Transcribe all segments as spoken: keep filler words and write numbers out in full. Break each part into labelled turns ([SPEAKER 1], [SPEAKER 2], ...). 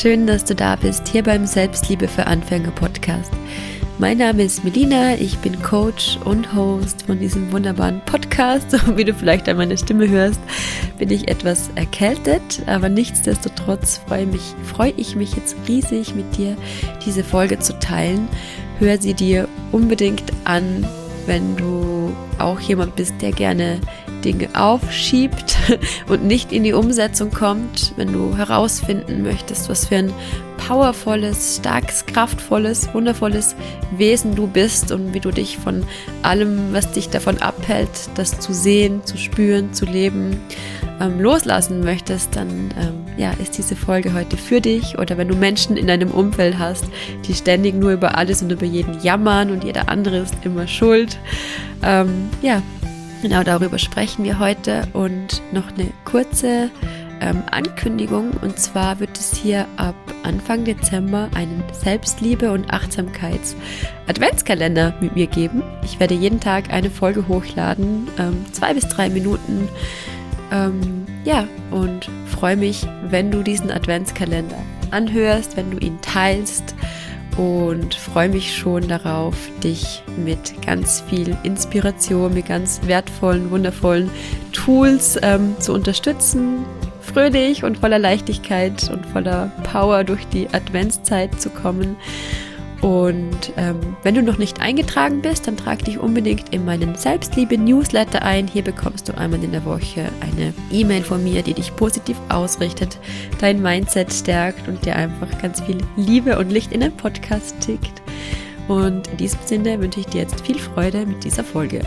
[SPEAKER 1] Schön, dass du da bist, hier beim Selbstliebe für Anfänger Podcast. Mein Name ist Melina, ich bin Coach und Host von diesem wunderbaren Podcast. Und wie du vielleicht an meiner Stimme hörst, bin ich etwas erkältet, aber nichtsdestotrotz freue mich, freue ich mich jetzt riesig, mit dir diese Folge zu teilen. Hör sie dir unbedingt an, wenn du auch jemand bist, der gerne Dinge aufschiebt und nicht in die Umsetzung kommt, wenn du herausfinden möchtest, was für ein powervolles, starkes, kraftvolles, wundervolles Wesen du bist und wie du dich von allem, was dich davon abhält, das zu sehen, zu spüren, zu leben, ähm, loslassen möchtest, dann ähm, ja, ist diese Folge heute für dich. Oder wenn du Menschen in deinem Umfeld hast, die ständig nur über alles und über jeden jammern und jeder andere ist immer schuld, ähm, ja, genau darüber sprechen wir heute. Und noch eine kurze ähm, Ankündigung, und zwar wird es hier ab Anfang Dezember einen Selbstliebe- und Achtsamkeits-Adventskalender mit mir geben. Ich werde jeden Tag eine Folge hochladen, ähm, zwei bis drei Minuten, ähm, ja, und freue mich, wenn du diesen Adventskalender anhörst, wenn du ihn teilst, und freue mich schon darauf, dich mit ganz viel Inspiration, mit ganz wertvollen, wundervollen Tools ähm, zu unterstützen, fröhlich und voller Leichtigkeit und voller Power durch die Adventszeit zu kommen. Und ähm, wenn du noch nicht eingetragen bist, dann trag dich unbedingt in meinen Selbstliebe-Newsletter ein. Hier bekommst du einmal in der Woche eine E-Mail von mir, die dich positiv ausrichtet, dein Mindset stärkt und dir einfach ganz viel Liebe und Licht in den Podcast schickt. Und in diesem Sinne wünsche ich dir jetzt viel Freude mit dieser Folge.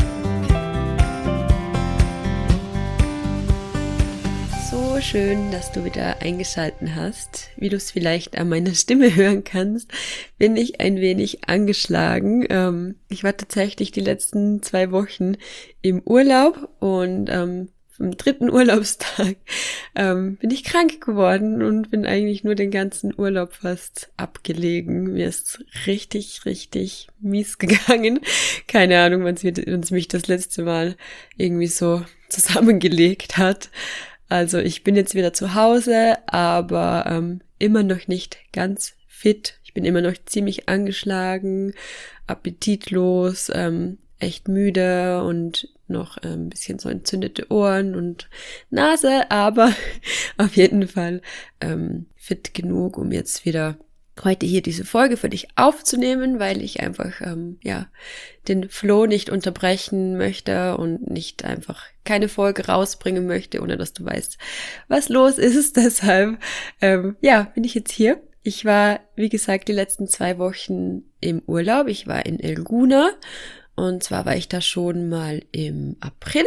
[SPEAKER 1] So schön, dass du wieder eingeschaltet hast. Wie du es vielleicht an meiner Stimme hören kannst, bin ich ein wenig angeschlagen. Ähm, ich war tatsächlich die letzten zwei Wochen im Urlaub und ähm, am dritten Urlaubstag ähm, bin ich krank geworden und bin eigentlich nur den ganzen Urlaub fast abgelegen. Mir ist richtig, richtig mies gegangen. Keine Ahnung, wann es mich das letzte Mal irgendwie so zusammengelegt hat. Also ich bin jetzt wieder zu Hause, aber ähm, immer noch nicht ganz fit. Ich bin immer noch ziemlich angeschlagen, appetitlos, ähm, echt müde und noch ähm, ein bisschen so entzündete Ohren und Nase, aber auf jeden Fall ähm, fit genug, um jetzt wieder heute hier diese Folge für dich aufzunehmen, weil ich einfach ähm, ja den Flow nicht unterbrechen möchte und nicht einfach keine Folge rausbringen möchte, ohne dass du weißt, was los ist. Deshalb ähm, ja bin ich jetzt hier. Ich war, wie gesagt, die letzten zwei Wochen im Urlaub. Ich war in El Guna, und zwar war ich da schon mal im April,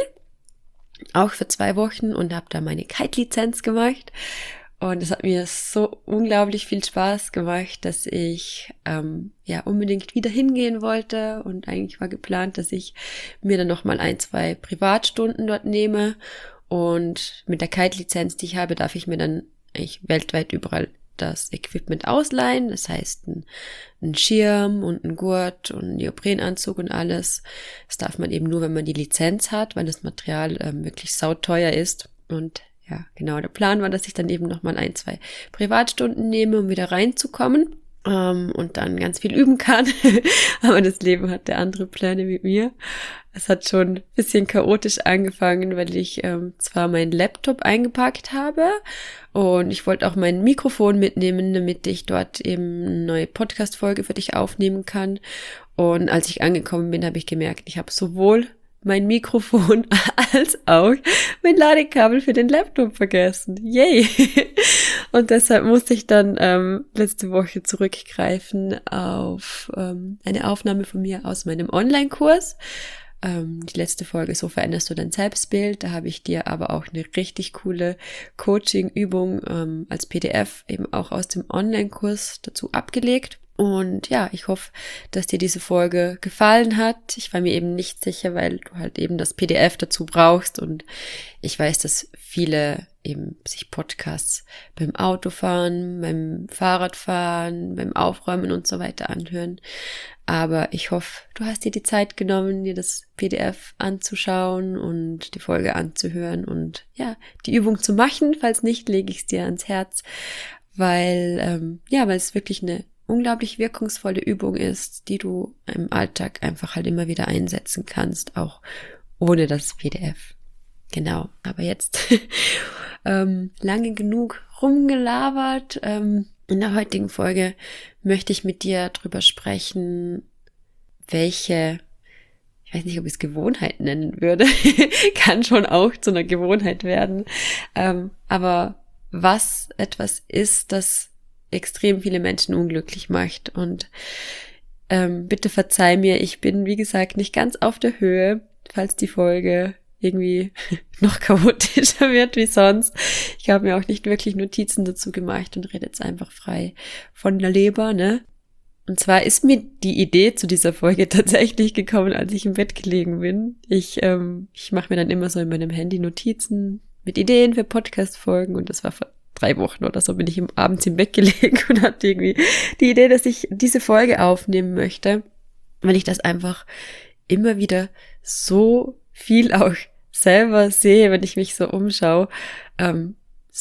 [SPEAKER 1] auch für zwei Wochen, und habe da meine Kite-Lizenz gemacht. Und es hat mir so unglaublich viel Spaß gemacht, dass ich ähm, ja unbedingt wieder hingehen wollte. Und eigentlich war geplant, dass ich mir dann nochmal ein, zwei Privatstunden dort nehme. Und mit der Kite-Lizenz, die ich habe, darf ich mir dann eigentlich weltweit überall das Equipment ausleihen. Das heißt, ein, ein Schirm und ein Gurt und ein Neoprenanzug und alles. Das darf man eben nur, wenn man die Lizenz hat, weil das Material ähm, wirklich sauteuer ist. Und ja, genau, der Plan war, dass ich dann eben nochmal ein, zwei Privatstunden nehme, um wieder reinzukommen ähm, und dann ganz viel üben kann. Aber das Leben hatte andere Pläne mit mir. Es hat schon ein bisschen chaotisch angefangen, weil ich ähm, zwar meinen Laptop eingepackt habe und ich wollte auch mein Mikrofon mitnehmen, damit ich dort eben eine neue Podcast-Folge für dich aufnehmen kann. Und als ich angekommen bin, habe ich gemerkt, ich habe sowohl mein Mikrofon als auch mein Ladekabel für den Laptop vergessen. Yay! Und deshalb musste ich dann ähm, letzte Woche zurückgreifen auf ähm, eine Aufnahme von mir aus meinem Online-Kurs. Ähm, die letzte Folge "So veränderst du dein Selbstbild". Da habe ich dir aber auch eine richtig coole Coaching-Übung ähm, als P D F eben auch aus dem Online-Kurs dazu abgelegt. Und ja, ich hoffe, dass dir diese Folge gefallen hat. Ich war mir eben nicht sicher, weil du halt eben das P D F dazu brauchst. Und ich weiß, dass viele eben sich Podcasts beim Autofahren, beim Fahrradfahren, beim Aufräumen und so weiter anhören. Aber ich hoffe, du hast dir die Zeit genommen, dir das P D F anzuschauen und die Folge anzuhören und ja, die Übung zu machen. Falls nicht, lege ich es dir ans Herz, weil, ähm, ja, weil es wirklich eine unglaublich wirkungsvolle Übung ist, die du im Alltag einfach halt immer wieder einsetzen kannst, auch ohne das P D F. Genau, aber jetzt ähm, lange genug rumgelabert. Ähm, in der heutigen Folge möchte ich mit dir drüber sprechen, welche, ich weiß nicht, ob ich es Gewohnheit nennen würde, kann schon auch zu einer Gewohnheit werden, ähm, aber was etwas ist, das extrem viele Menschen unglücklich macht. Und ähm, bitte verzeih mir, ich bin, wie gesagt, nicht ganz auf der Höhe, falls die Folge irgendwie noch chaotischer wird wie sonst. Ich habe mir auch nicht wirklich Notizen dazu gemacht und rede jetzt einfach frei von der Leber, ne? Und zwar ist mir die Idee zu dieser Folge tatsächlich gekommen, als ich im Bett gelegen bin. Ich, ähm, ich mache mir dann immer so in meinem Handy Notizen mit Ideen für Podcast-Folgen und das war vor drei Wochen oder so, bin ich im, abends im Bett gelegen und hatte irgendwie die Idee, dass ich diese Folge aufnehmen möchte, weil ich das einfach immer wieder so viel auch selber sehe, wenn ich mich so umschaue. Ähm,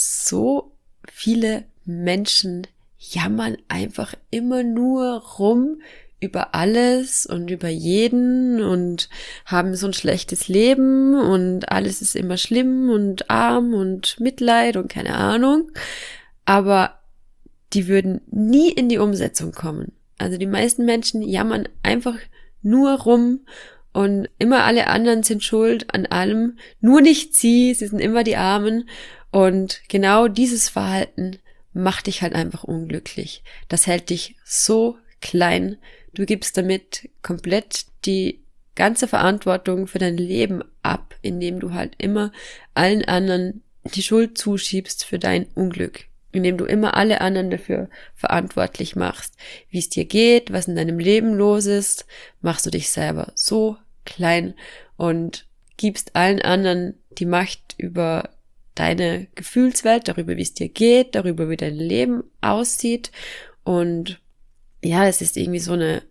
[SPEAKER 1] so viele Menschen jammern einfach immer nur rum über alles und über jeden und haben so ein schlechtes Leben und alles ist immer schlimm und arm und Mitleid und keine Ahnung. Aber die würden nie in die Umsetzung kommen. Also die meisten Menschen jammern einfach nur rum und immer alle anderen sind schuld an allem, nur nicht sie, sie sind immer die Armen. Und genau dieses Verhalten macht dich halt einfach unglücklich. Das hält dich so klein. Du gibst damit komplett die ganze Verantwortung für dein Leben ab, indem du halt immer allen anderen die Schuld zuschiebst für dein Unglück. Indem du immer alle anderen dafür verantwortlich machst, wie es dir geht, was in deinem Leben los ist, machst du dich selber so klein und gibst allen anderen die Macht über deine Gefühlswelt, darüber, wie es dir geht, darüber, wie dein Leben aussieht. Und ja, es ist irgendwie so eine,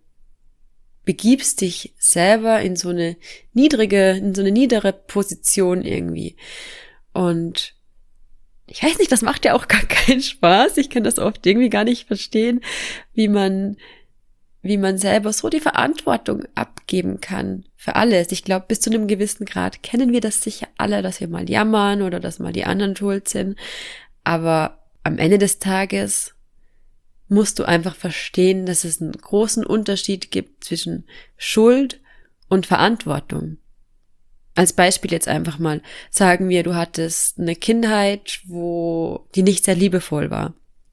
[SPEAKER 1] begibst dich selber in so eine niedrige, in so eine niedere Position irgendwie. Und ich weiß nicht, das macht ja auch gar keinen Spaß. Ich kann das oft irgendwie gar nicht verstehen, wie man, wie man selber so die Verantwortung abgeben kann für alles. Ich glaube, bis zu einem gewissen Grad kennen wir das sicher alle, dass wir mal jammern oder dass mal die anderen schuld sind. Aber am Ende des Tages musst du einfach verstehen, dass es einen großen Unterschied gibt zwischen Schuld und Verantwortung. Als Beispiel jetzt einfach mal, sagen wir, du hattest eine Kindheit, wo die nicht sehr liebevoll war.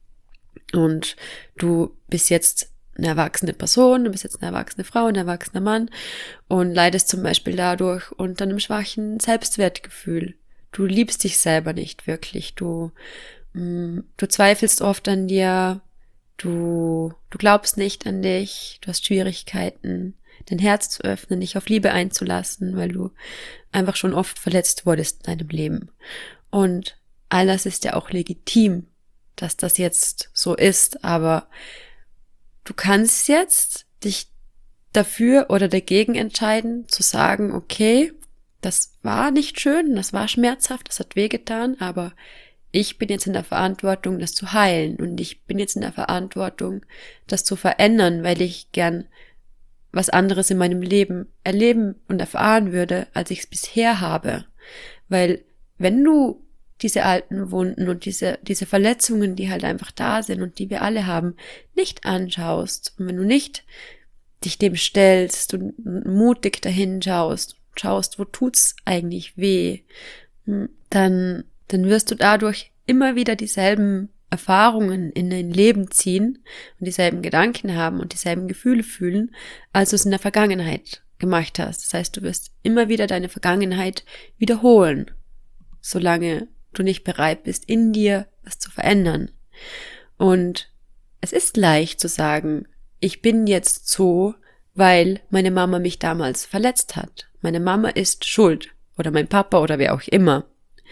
[SPEAKER 1] Und du bist jetzt eine erwachsene Person, du bist jetzt eine erwachsene Frau, ein erwachsener Mann und leidest zum Beispiel dadurch unter einem schwachen Selbstwertgefühl. Du liebst dich selber nicht wirklich. Du, mh, du zweifelst oft an dir, du, du glaubst nicht an dich, du hast Schwierigkeiten, dein Herz zu öffnen, dich auf Liebe einzulassen, weil du einfach schon oft verletzt wurdest in deinem Leben. Und all das ist ja auch legitim, dass das jetzt so ist, aber du kannst jetzt dich dafür oder dagegen entscheiden, zu sagen, okay, das war nicht schön, das war schmerzhaft, das hat wehgetan, aber ich bin jetzt in der Verantwortung, das zu heilen und ich bin jetzt in der Verantwortung, das zu verändern, weil ich gern was anderes in meinem Leben erleben und erfahren würde, als ich es bisher habe. Weil wenn du diese alten Wunden und diese, diese Verletzungen, die halt einfach da sind und die wir alle haben, nicht anschaust und wenn du nicht dich dem stellst und mutig dahin schaust, schaust, wo tut's eigentlich weh, dann, dann wirst du dadurch immer wieder dieselben Erfahrungen in dein Leben ziehen und dieselben Gedanken haben und dieselben Gefühle fühlen, als du es in der Vergangenheit gemacht hast. Das heißt, du wirst immer wieder deine Vergangenheit wiederholen, solange du nicht bereit bist, in dir was zu verändern. Und es ist leicht zu sagen, ich bin jetzt so, weil meine Mama mich damals verletzt hat. Meine Mama ist schuld oder mein Papa oder wer auch immer.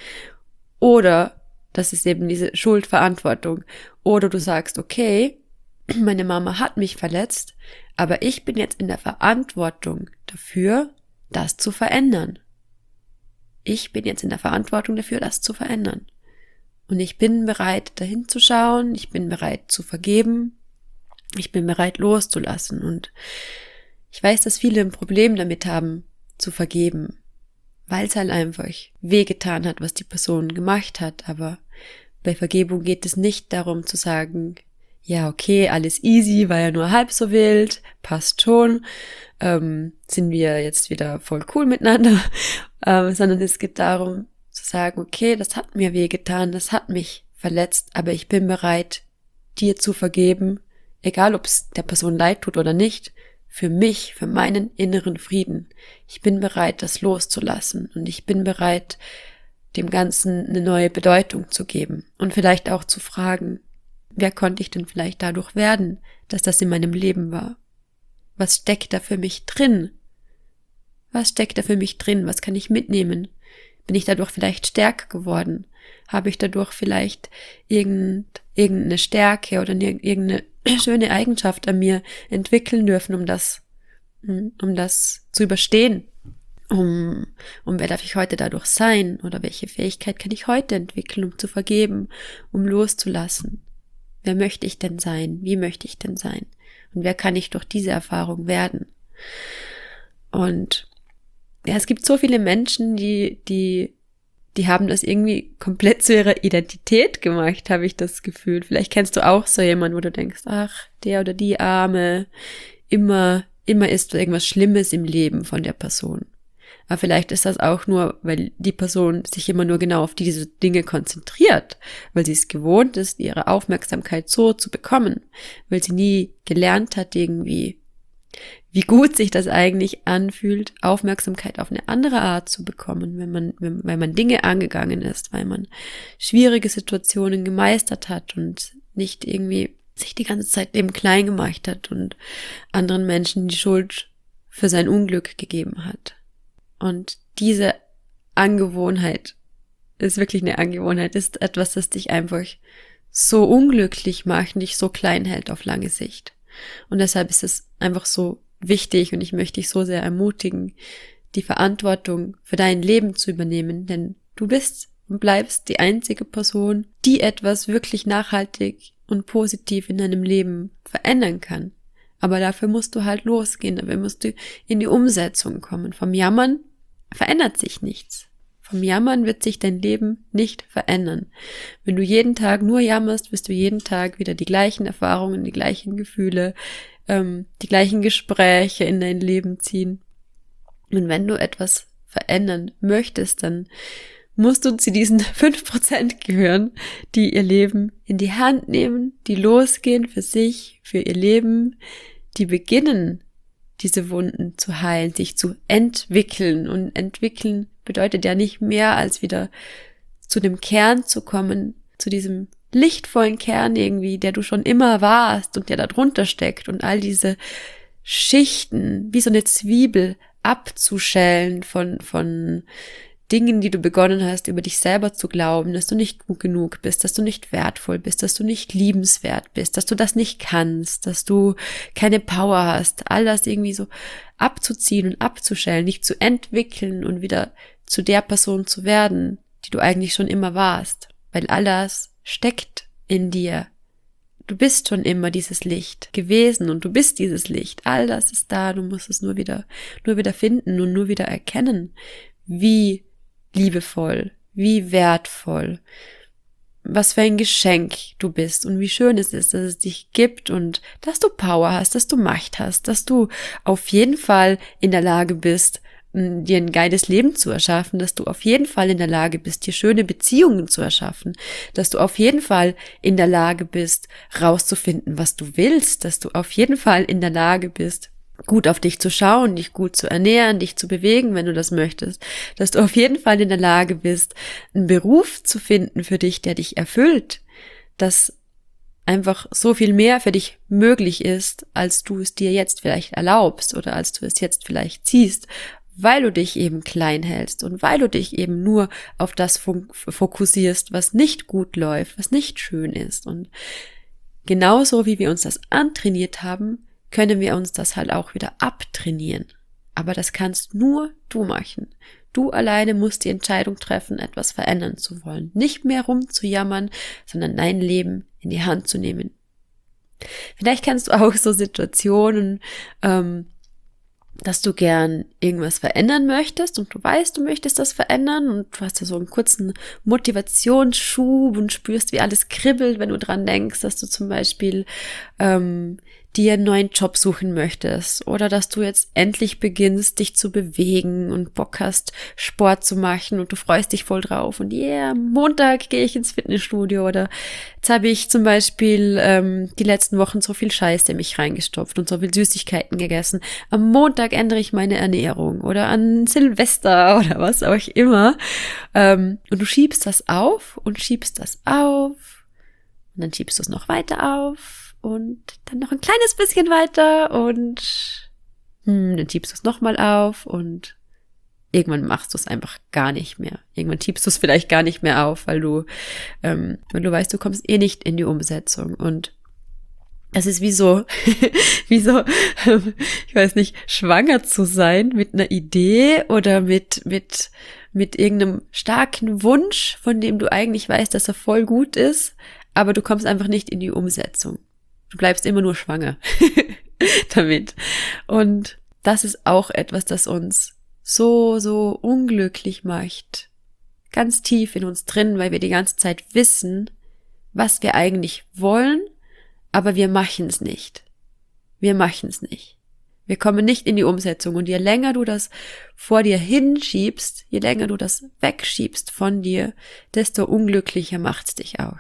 [SPEAKER 1] Oder das ist eben diese Schuldverantwortung. Oder du sagst, okay, meine Mama hat mich verletzt, aber ich bin jetzt in der Verantwortung dafür, das zu verändern. Ich bin jetzt in der Verantwortung dafür, das zu verändern. Und ich bin bereit, dahin zu schauen, ich bin bereit zu vergeben, ich bin bereit loszulassen. Und ich weiß, dass viele ein Problem damit haben, zu vergeben, weil es halt einfach wehgetan hat, was die Person gemacht hat. Aber bei Vergebung geht es nicht darum zu sagen, ja, okay, alles easy, war ja nur halb so wild, passt schon, ähm, sind wir jetzt wieder voll cool miteinander, ähm, sondern es geht darum zu sagen, okay, das hat mir wehgetan, das hat mich verletzt, aber ich bin bereit, dir zu vergeben, egal ob es der Person leid tut oder nicht, für mich, für meinen inneren Frieden. Ich bin bereit, das loszulassen und ich bin bereit, dem Ganzen eine neue Bedeutung zu geben und vielleicht auch zu fragen, wer konnte ich denn vielleicht dadurch werden, dass das in meinem Leben war? Was steckt da für mich drin? Was steckt da für mich drin? Was kann ich mitnehmen? Bin ich dadurch vielleicht stärker geworden? Habe ich dadurch vielleicht irgend, irgendeine Stärke oder irgendeine schöne Eigenschaft an mir entwickeln dürfen, um das, um das zu überstehen? Um, um wer darf ich heute dadurch sein? Oder welche Fähigkeit kann ich heute entwickeln, um zu vergeben, um loszulassen? Wer möchte ich denn sein? Wie möchte ich denn sein? Und wer kann ich durch diese Erfahrung werden? Und ja, es gibt so viele Menschen, die, die, die haben das irgendwie komplett zu ihrer Identität gemacht, habe ich das Gefühl. Vielleicht kennst du auch so jemanden, wo du denkst, ach, der oder die Arme, immer, immer ist irgendwas Schlimmes im Leben von der Person. Aber vielleicht ist das auch nur, weil die Person sich immer nur genau auf diese Dinge konzentriert, weil sie es gewohnt ist, ihre Aufmerksamkeit so zu bekommen, weil sie nie gelernt hat irgendwie, wie gut sich das eigentlich anfühlt, Aufmerksamkeit auf eine andere Art zu bekommen, wenn man, wenn, weil man Dinge angegangen ist, weil man schwierige Situationen gemeistert hat und nicht irgendwie sich die ganze Zeit eben klein gemacht hat und anderen Menschen die Schuld für sein Unglück gegeben hat. Und diese Angewohnheit ist wirklich eine Angewohnheit, ist etwas, das dich einfach so unglücklich macht und dich so klein hält auf lange Sicht. Und deshalb ist es einfach so wichtig und ich möchte dich so sehr ermutigen, die Verantwortung für dein Leben zu übernehmen, denn du bist und bleibst die einzige Person, die etwas wirklich nachhaltig und positiv in deinem Leben verändern kann. Aber dafür musst du halt losgehen, dafür musst du in die Umsetzung kommen. Vom Jammern verändert sich nichts. Vom Jammern wird sich dein Leben nicht verändern. Wenn du jeden Tag nur jammerst, wirst du jeden Tag wieder die gleichen Erfahrungen, die gleichen Gefühle, ähm, die gleichen Gespräche in dein Leben ziehen. Und wenn du etwas verändern möchtest, dann musst du zu diesen fünf Prozent gehören, die ihr Leben in die Hand nehmen, die losgehen für sich, für ihr Leben, die beginnen, diese Wunden zu heilen, sich zu entwickeln. Und entwickeln bedeutet ja nicht mehr, als wieder zu dem Kern zu kommen, zu diesem lichtvollen Kern irgendwie, der du schon immer warst und der da drunter steckt und all diese Schichten, wie so eine Zwiebel abzuschälen von, von Dingen, die du begonnen hast, über dich selber zu glauben, dass du nicht gut genug bist, dass du nicht wertvoll bist, dass du nicht liebenswert bist, dass du das nicht kannst, dass du keine Power hast, all das irgendwie so abzuziehen und abzuschälen, dich zu entwickeln und wieder zu der Person zu werden, die du eigentlich schon immer warst, weil all das steckt in dir. Du bist schon immer dieses Licht gewesen und du bist dieses Licht. All das ist da, du musst es nur wieder, nur wieder finden und nur wieder erkennen, wie liebevoll, wie wertvoll, was für ein Geschenk du bist und wie schön es ist, dass es dich gibt und dass du Power hast, dass du Macht hast, dass du auf jeden Fall in der Lage bist, dir ein geiles Leben zu erschaffen, dass du auf jeden Fall in der Lage bist, dir schöne Beziehungen zu erschaffen, dass du auf jeden Fall in der Lage bist, rauszufinden, was du willst, dass du auf jeden Fall in der Lage bist, gut auf dich zu schauen, dich gut zu ernähren, dich zu bewegen, wenn du das möchtest, dass du auf jeden Fall in der Lage bist, einen Beruf zu finden für dich, der dich erfüllt, dass einfach so viel mehr für dich möglich ist, als du es dir jetzt vielleicht erlaubst oder als du es jetzt vielleicht ziehst, weil du dich eben klein hältst und weil du dich eben nur auf das fokussierst, was nicht gut läuft, was nicht schön ist. Und genauso wie wir uns das antrainiert haben, können wir uns das halt auch wieder abtrainieren. Aber das kannst nur du machen. Du alleine musst die Entscheidung treffen, etwas verändern zu wollen. Nicht mehr rumzujammern, sondern dein Leben in die Hand zu nehmen. Vielleicht kennst du auch so Situationen, ähm, dass du gern irgendwas verändern möchtest und du weißt, du möchtest das verändern und du hast ja so einen kurzen Motivationsschub und spürst, wie alles kribbelt, wenn du dran denkst, dass du zum Beispiel ähm, dir einen neuen Job suchen möchtest oder dass du jetzt endlich beginnst, dich zu bewegen und Bock hast, Sport zu machen und du freust dich voll drauf und yeah, Montag gehe ich ins Fitnessstudio oder jetzt habe ich zum Beispiel ähm, die letzten Wochen so viel Scheiße in mich reingestopft und so viel Süßigkeiten gegessen. Am Montag ändere ich meine Ernährung oder an Silvester oder was auch immer ähm, und du schiebst das auf und schiebst das auf und dann schiebst du es noch weiter auf und dann noch ein kleines bisschen weiter und hm, dann schiebst du es nochmal auf und irgendwann machst du es einfach gar nicht mehr. Irgendwann schiebst du es vielleicht gar nicht mehr auf, weil du, ähm, weil du weißt, du kommst eh nicht in die Umsetzung. Und das ist wie so, wie so, ich weiß nicht, schwanger zu sein mit einer Idee oder mit, mit, mit irgendeinem starken Wunsch, von dem du eigentlich weißt, dass er voll gut ist, aber du kommst einfach nicht in die Umsetzung. Du bleibst immer nur schwanger damit. Und das ist auch etwas, das uns so, so unglücklich macht. Ganz tief in uns drin, weil wir die ganze Zeit wissen, was wir eigentlich wollen, aber wir machen es nicht. Wir machen es nicht. Wir kommen nicht in die Umsetzung. Und je länger du das vor dir hinschiebst, je länger du das wegschiebst von dir, desto unglücklicher macht's dich auch.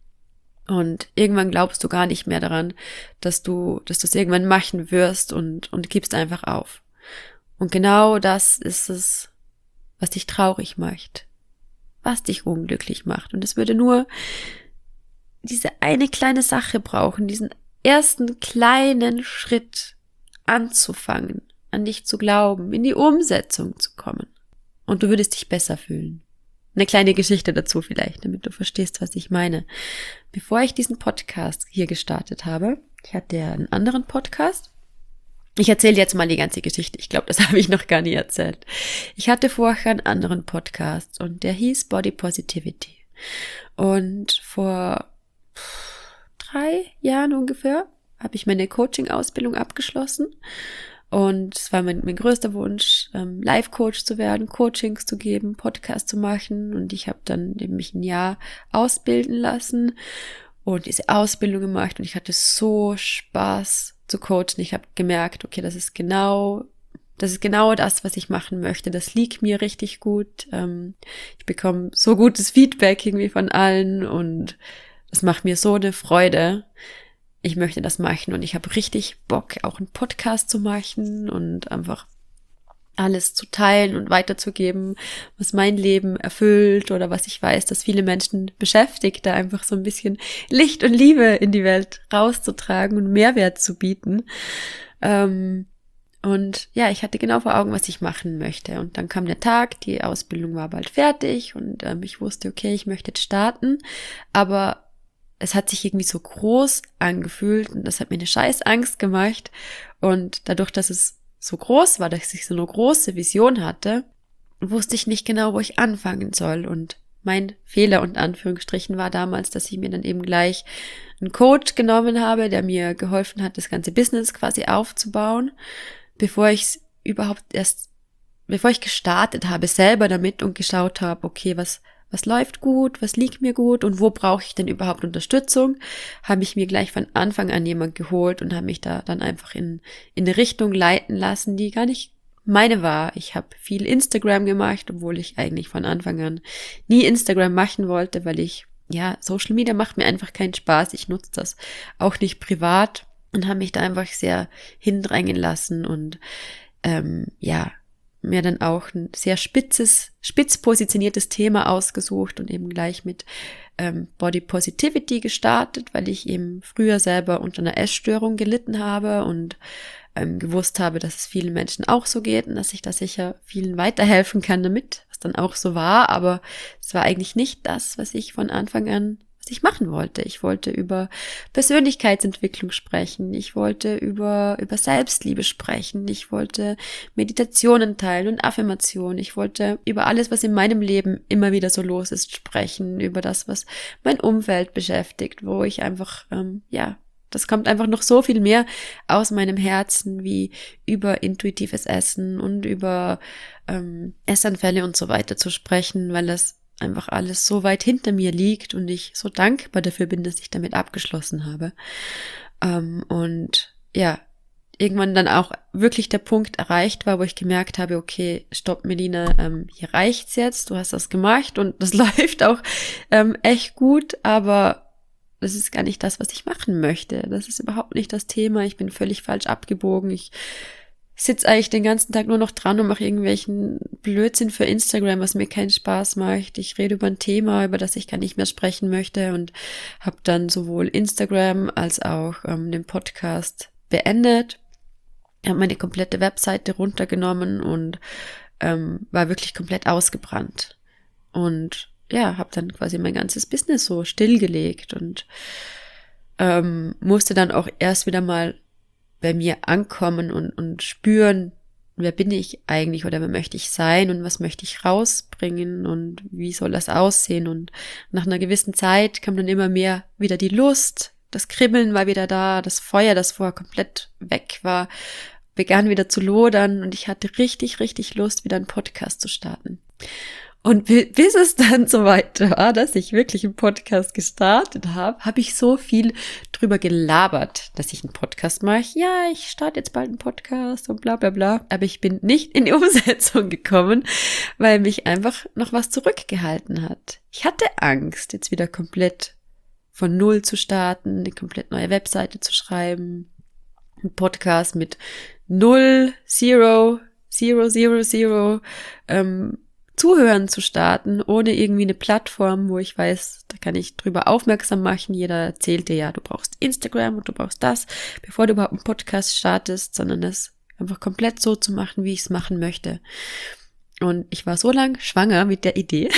[SPEAKER 1] Und irgendwann glaubst du gar nicht mehr daran, dass du, dass du es irgendwann machen wirst und, und gibst einfach auf. Und genau das ist es, was dich traurig macht, was dich unglücklich macht. Und es würde nur diese eine kleine Sache brauchen, diesen ersten kleinen Schritt anzufangen, an dich zu glauben, in die Umsetzung zu kommen. Und du würdest dich besser fühlen. Eine kleine Geschichte dazu vielleicht, damit du verstehst, was ich meine. Bevor ich diesen Podcast hier gestartet habe, ich hatte ja einen anderen Podcast. Ich erzähle jetzt mal die ganze Geschichte. Ich glaube, das habe ich noch gar nie erzählt. Ich hatte vorher einen anderen Podcast und der hieß Body Positivity. Und vor drei Jahren ungefähr habe ich meine Coaching-Ausbildung abgeschlossen. Und es war mein, mein größter Wunsch, ähm, Life-Coach zu werden, Coachings zu geben, Podcast zu machen. Und ich habe dann eben mich ein Jahr ausbilden lassen und diese Ausbildung gemacht. Und ich hatte so Spaß zu coachen. Ich habe gemerkt, okay, das ist genau, das ist genau das, was ich machen möchte. Das liegt mir richtig gut. Ähm, ich bekomme so gutes Feedback irgendwie von allen und das macht mir so eine Freude. Ich möchte das machen und ich habe richtig Bock, auch einen Podcast zu machen und einfach alles zu teilen und weiterzugeben, was mein Leben erfüllt oder was ich weiß, dass viele Menschen beschäftigt, da einfach so ein bisschen Licht und Liebe in die Welt rauszutragen und Mehrwert zu bieten. Ähm, und ja, ich hatte genau vor Augen, was ich machen möchte. Und dann kam der Tag, die Ausbildung war bald fertig und ähm, ich wusste, okay, ich möchte jetzt starten, aber es hat sich irgendwie so groß angefühlt und das hat mir eine scheiß Angst gemacht. Und dadurch, dass es so groß war, dass ich so eine große Vision hatte, wusste ich nicht genau, wo ich anfangen soll. Und mein Fehler unter Anführungsstrichen war damals, dass ich mir dann eben gleich einen Coach genommen habe, der mir geholfen hat, das ganze Business quasi aufzubauen, bevor ich es überhaupt erst, bevor ich gestartet habe selber damit und geschaut habe, okay, was Was läuft gut, was liegt mir gut und wo brauche ich denn überhaupt Unterstützung, habe ich mir gleich von Anfang an jemand geholt und habe mich da dann einfach in, in eine Richtung leiten lassen, die gar nicht meine war. Ich habe viel Instagram gemacht, obwohl ich eigentlich von Anfang an nie Instagram machen wollte, weil ich, ja, Social Media macht mir einfach keinen Spaß. Ich nutze das auch nicht privat und habe mich da einfach sehr hindrängen lassen und ähm, ja, mir dann auch ein sehr spitzes, spitz positioniertes Thema ausgesucht und eben gleich mit ähm, Body Positivity gestartet, weil ich eben früher selber unter einer Essstörung gelitten habe und ähm, gewusst habe, dass es vielen Menschen auch so geht und dass ich da sicher vielen weiterhelfen kann damit, was dann auch so war, aber es war eigentlich nicht das, was ich von Anfang an, was ich machen wollte. Ich wollte über Persönlichkeitsentwicklung sprechen. Ich wollte über, über Selbstliebe sprechen. Ich wollte Meditationen teilen und Affirmationen. Ich wollte über alles, was in meinem Leben immer wieder so los ist, sprechen. Über das, was mein Umfeld beschäftigt, wo ich einfach, ähm, ja, das kommt einfach noch so viel mehr aus meinem Herzen, wie über intuitives Essen und über ähm, Essanfälle und so weiter zu sprechen, weil das einfach alles so weit hinter mir liegt und ich so dankbar dafür bin, dass ich damit abgeschlossen habe. Ähm, und ja, irgendwann dann auch wirklich der Punkt erreicht war, wo ich gemerkt habe, okay, stopp Melina, ähm, hier reicht's jetzt, du hast das gemacht und das läuft auch ähm, echt gut, aber das ist gar nicht das, was ich machen möchte. Das ist überhaupt nicht das Thema, ich bin völlig falsch abgebogen, ich sitze eigentlich den ganzen Tag nur noch dran und mache irgendwelchen Blödsinn für Instagram, was mir keinen Spaß macht. Ich rede über ein Thema, über das ich gar nicht mehr sprechen möchte und habe dann sowohl Instagram als auch ähm, den Podcast beendet. Ich habe meine komplette Webseite runtergenommen und ähm, war wirklich komplett ausgebrannt. Und ja, habe dann quasi mein ganzes Business so stillgelegt und ähm, musste dann auch erst wieder mal bei mir ankommen und, und spüren, wer bin ich eigentlich oder wer möchte ich sein und was möchte ich rausbringen und wie soll das aussehen. Und nach einer gewissen Zeit kam dann immer mehr wieder die Lust, das Kribbeln war wieder da, das Feuer, das vorher komplett weg war, begann wieder zu lodern und ich hatte richtig, richtig Lust, wieder einen Podcast zu starten. Und bis es dann so weit war, dass ich wirklich einen Podcast gestartet habe, habe ich so viel drüber gelabert, dass ich einen Podcast mache. Ja, ich starte jetzt bald einen Podcast und bla bla bla. Aber ich bin nicht in die Umsetzung gekommen, weil mich einfach noch was zurückgehalten hat. Ich hatte Angst, jetzt wieder komplett von Null zu starten, eine komplett neue Webseite zu schreiben, einen Podcast mit Null, Zero, Zero, Zero, Zero, ähm, Zuhören zu starten, ohne irgendwie eine Plattform, wo ich weiß, da kann ich drüber aufmerksam machen. Jeder erzählt dir ja, du brauchst Instagram und du brauchst das, bevor du überhaupt einen Podcast startest, sondern das einfach komplett so zu machen, wie ich es machen möchte. Und ich war so lang schwanger mit der Idee,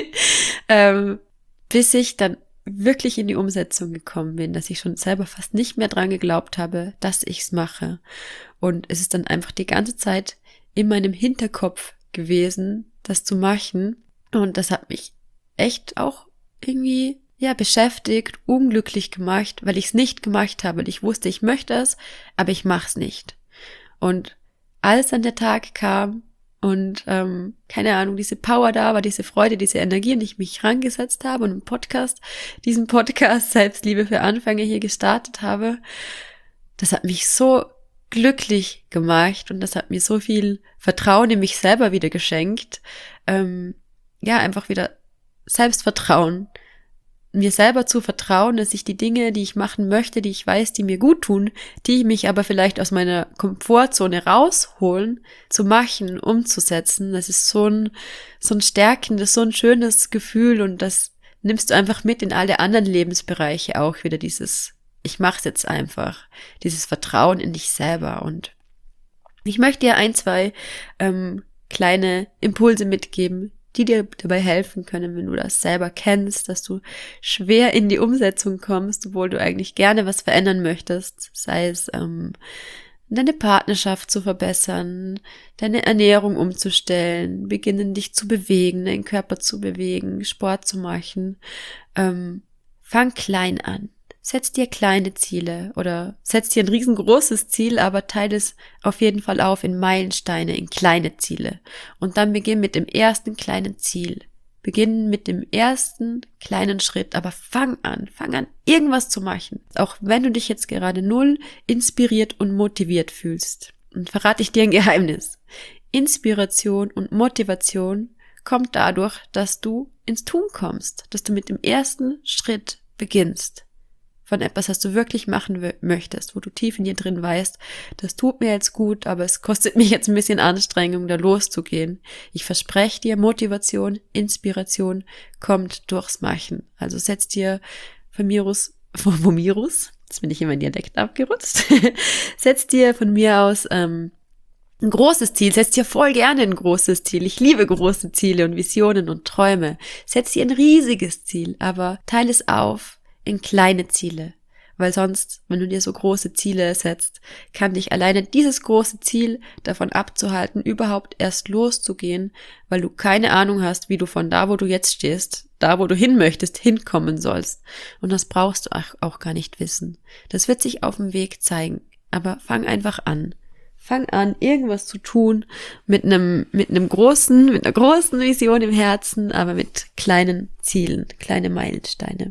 [SPEAKER 1] ähm, bis ich dann wirklich in die Umsetzung gekommen bin, dass ich schon selber fast nicht mehr dran geglaubt habe, dass ich's mache. Und es ist dann einfach die ganze Zeit in meinem Hinterkopf gewesen, das zu machen. Und das hat mich echt auch irgendwie, ja, beschäftigt, unglücklich gemacht, weil ich es nicht gemacht habe. Ich wusste, ich möchte es, aber ich mach's nicht. Und als dann der Tag kam und, ähm, keine Ahnung, diese Power da war, diese Freude, diese Energie und ich mich rangesetzt habe und einen Podcast, diesen Podcast Selbstliebe für Anfänger hier gestartet habe, das hat mich so glücklich gemacht und das hat mir so viel Vertrauen in mich selber wieder geschenkt. Ähm, ja, einfach wieder Selbstvertrauen. Mir selber zu vertrauen, dass ich die Dinge, die ich machen möchte, die ich weiß, die mir gut tun, die mich aber vielleicht aus meiner Komfortzone rausholen, zu machen, umzusetzen. Das ist so ein, so ein stärkendes, so ein schönes Gefühl und das nimmst du einfach mit in alle anderen Lebensbereiche auch wieder, dieses ich mach's jetzt einfach, dieses Vertrauen in dich selber. Und ich möchte dir ein, zwei ähm, kleine Impulse mitgeben, die dir dabei helfen können, wenn du das selber kennst, dass du schwer in die Umsetzung kommst, obwohl du eigentlich gerne was verändern möchtest, sei es ähm, deine Partnerschaft zu verbessern, deine Ernährung umzustellen, beginnen dich zu bewegen, deinen Körper zu bewegen, Sport zu machen. Ähm, fang klein an. Setz dir kleine Ziele oder setz dir ein riesengroßes Ziel, aber teile es auf jeden Fall auf in Meilensteine, in kleine Ziele. Und dann beginn mit dem ersten kleinen Ziel. Beginn mit dem ersten kleinen Schritt, aber fang an, fang an, irgendwas zu machen. Auch wenn du dich jetzt gerade null inspiriert und motiviert fühlst. Und verrate ich dir ein Geheimnis. Inspiration und Motivation kommt dadurch, dass du ins Tun kommst, dass du mit dem ersten Schritt beginnst. Von etwas, was du wirklich machen w- möchtest, wo du tief in dir drin weißt, das tut mir jetzt gut, aber es kostet mich jetzt ein bisschen Anstrengung, da loszugehen. Ich verspreche dir, Motivation, Inspiration kommt durchs Machen. Also setz dir von mir aus, von mir aus, jetzt bin ich in meinen Dialekt abgerutscht, setz dir von mir aus ähm, Ein großes Ziel, setz dir voll gerne ein großes Ziel. Ich liebe große Ziele und Visionen und Träume. Setz dir ein riesiges Ziel, aber teile es auf in kleine Ziele. Weil sonst, wenn du dir so große Ziele setzt, kann dich alleine dieses große Ziel davon abzuhalten, überhaupt erst loszugehen, weil du keine Ahnung hast, wie du von da, wo du jetzt stehst, da, wo du hin möchtest, hinkommen sollst. Und das brauchst du auch gar nicht wissen. Das wird sich auf dem Weg zeigen. Aber fang einfach an. Fang an, irgendwas zu tun mit einem, mit einem großen, mit einer großen Vision im Herzen, aber mit kleinen Zielen, kleine Meilensteine.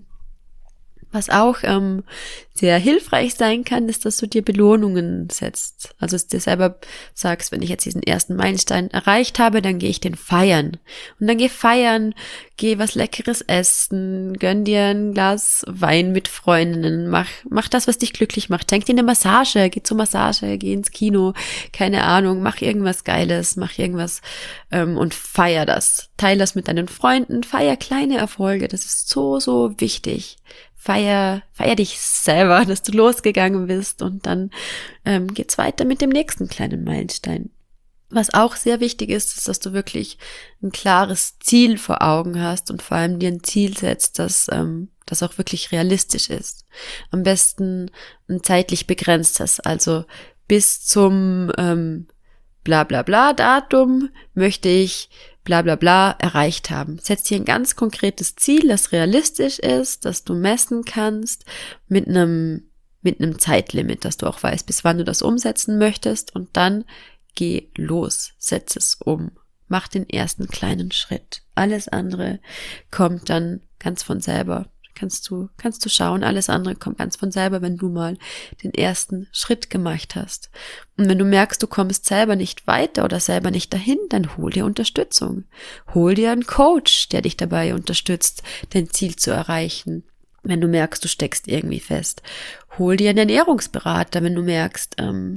[SPEAKER 1] Was auch ähm, sehr hilfreich sein kann, ist, dass du dir Belohnungen setzt. Also dass du dir selber sagst, wenn ich jetzt diesen ersten Meilenstein erreicht habe, dann gehe ich den feiern. Und dann geh feiern, geh was Leckeres essen, gönn dir ein Glas Wein mit Freundinnen, mach, mach das, was dich glücklich macht. Schenk dir eine Massage, geh zur Massage, geh ins Kino, keine Ahnung, mach irgendwas Geiles, mach irgendwas ähm, und feier das. Teil das mit deinen Freunden, feier kleine Erfolge, das ist so, so wichtig. Feier, feier dich selber, dass du losgegangen bist und dann ähm, geht's weiter mit dem nächsten kleinen Meilenstein. Was auch sehr wichtig ist, ist, dass du wirklich ein klares Ziel vor Augen hast und vor allem dir ein Ziel setzt, das, ähm, das auch wirklich realistisch ist. Am besten ein zeitlich begrenztes, also bis zum ähm, bla bla bla Datum möchte ich bla bla bla erreicht haben. Setz dir ein ganz konkretes Ziel, das realistisch ist, das du messen kannst, mit einem mit einem Zeitlimit, dass du auch weißt, bis wann du das umsetzen möchtest und dann geh los, setz es um. Mach den ersten kleinen Schritt. Alles andere kommt dann ganz von selber. Kannst du, kannst du schauen, alles andere kommt ganz von selber, wenn du mal den ersten Schritt gemacht hast. Und wenn du merkst, du kommst selber nicht weiter oder selber nicht dahin, dann hol dir Unterstützung. Hol dir einen Coach, der dich dabei unterstützt, dein Ziel zu erreichen. Wenn du merkst, du steckst irgendwie fest. Hol dir einen Ernährungsberater, wenn du merkst, ähm,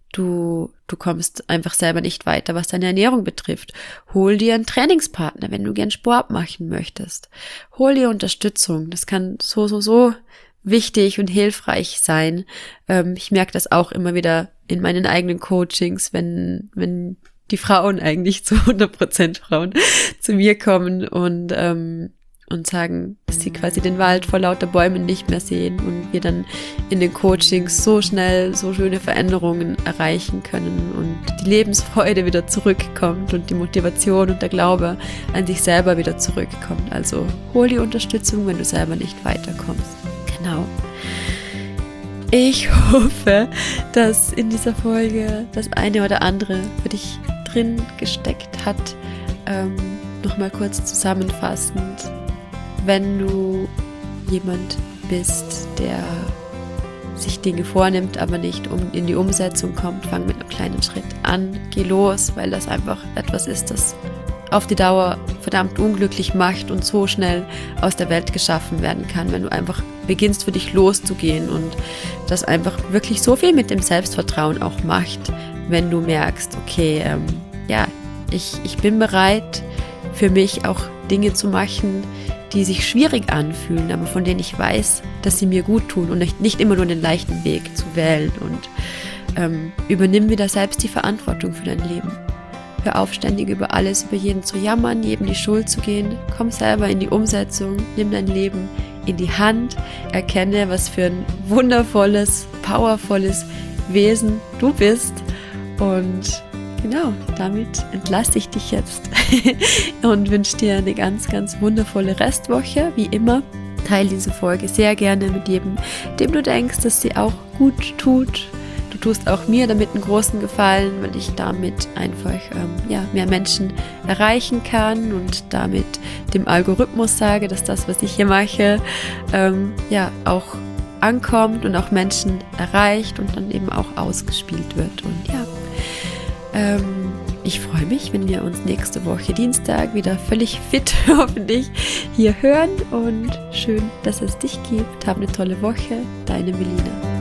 [SPEAKER 1] Du, du kommst einfach selber nicht weiter, was deine Ernährung betrifft. Hol dir einen Trainingspartner, wenn du gern Sport machen möchtest. Hol dir Unterstützung. Das kann so, so, so wichtig und hilfreich sein. Ähm, ich merke das auch immer wieder in meinen eigenen Coachings, wenn, wenn die Frauen eigentlich zu hundert Prozent Frauen zu mir kommen und, ähm, und sagen, dass sie quasi den Wald vor lauter Bäumen nicht mehr sehen und wir dann in den Coachings so schnell so schöne Veränderungen erreichen können und die Lebensfreude wieder zurückkommt und die Motivation und der Glaube an sich selber wieder zurückkommt. Also hol die Unterstützung, wenn du selber nicht weiterkommst. Genau. Ich hoffe, dass in dieser Folge das eine oder andere für dich drin gesteckt hat. Ähm, Nochmal kurz zusammenfassend. Wenn du jemand bist, der sich Dinge vornimmt, aber nicht um in die Umsetzung kommt, fang mit einem kleinen Schritt an, geh los, weil das einfach etwas ist, das auf die Dauer verdammt unglücklich macht und so schnell aus der Welt geschaffen werden kann, wenn du einfach beginnst, für dich loszugehen und das einfach wirklich so viel mit dem Selbstvertrauen auch macht, wenn du merkst, okay, ähm, ja, ich, ich bin bereit, für mich auch Dinge zu machen, die sich schwierig anfühlen, aber von denen ich weiß, dass sie mir gut tun und nicht, nicht immer nur den leichten Weg zu wählen. Und ähm, übernimm wieder selbst die Verantwortung für dein Leben. Hör auf, ständig über alles, über jeden zu jammern, jedem die Schuld zu gehen. Komm selber in die Umsetzung, nimm dein Leben in die Hand, erkenne, was für ein wundervolles, powervolles Wesen du bist und genau, damit entlasse ich dich jetzt und wünsche dir eine ganz, ganz wundervolle Restwoche. Wie immer, teile diese Folge sehr gerne mit jedem, dem du denkst, dass sie auch gut tut. Du tust auch mir damit einen großen Gefallen, weil ich damit einfach ähm, ja, mehr Menschen erreichen kann und damit dem Algorithmus sage, dass das, was ich hier mache, ähm, ja auch ankommt und auch Menschen erreicht und dann eben auch ausgespielt wird. Und ja, Ähm, ich freue mich, wenn wir uns nächste Woche Dienstag wieder völlig fit hoffentlich hier hören und schön, dass es dich gibt. Hab eine tolle Woche, deine Melina.